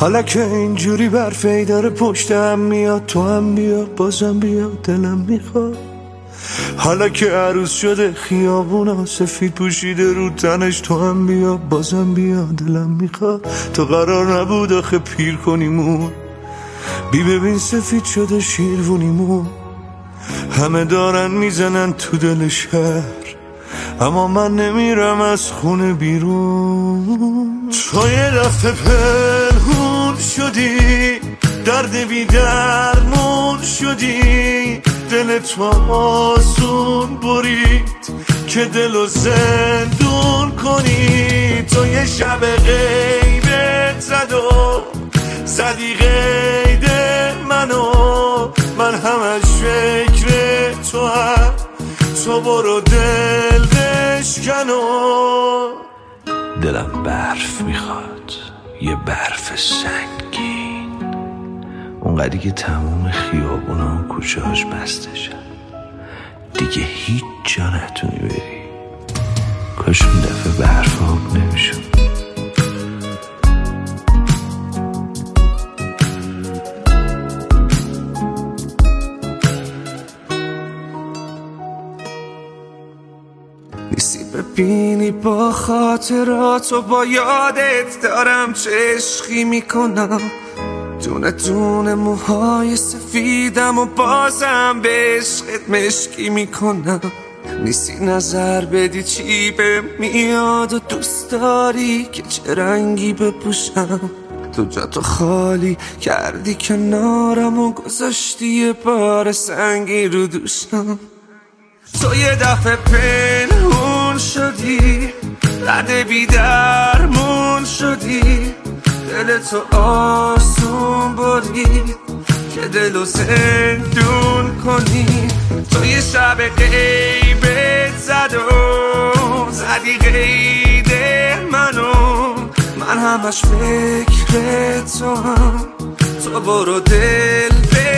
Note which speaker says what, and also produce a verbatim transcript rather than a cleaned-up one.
Speaker 1: حالا که اینجوری برفی داره پشتم میاد، تو هم بیا بازم بیا دلم میخواد. حالا که عروس شده خیابونا سفید پوشیده رو تنش، تو هم بیا بازم بیا دلم میخواد. تو قرار نبود آخه پیر کنیمون، بی ببین سفید شده شیروونیمون. همه دارن میزنن تو دل شهر، اما من نمیرم از خونه بیرون. تو یه دفعه پنهون شدی، درد بی درمون شدی، دل تو آسون برید که دلو زندون کنی. تو یه شب غیبت زد و زدی قید منو، من همش فکر تو هم، تو برو دل بشکنو.
Speaker 2: دلم برف میخواد، یه برف سنگین، اونقدری که تموم خیابونا و کوچه هاش بستشن، دیگه هیچ جا نتونی بری. کاش اون دفعه برف ها نمیشد.
Speaker 1: نیستی ببینی با خاطرات و با یادت دارم چه عشقی میکنم. دونه دونه موهای سفیدم و بازم به عشقت مشکی میکنم. نیستی نظر بدی چی به میاد و دوست داری که چه رنگی بپوشم. تو جا تو خالی کردی کنارم و گذاشتی یه بار سنگی رو دوشم. تو یه دفعه پنهون شدی، درد بی درمون شدی، دل تو آسون برید که دلو زندون کنی. تو یه شب غیبت زد و زدی قید منو، من همش فکر تو هم، تو برو دل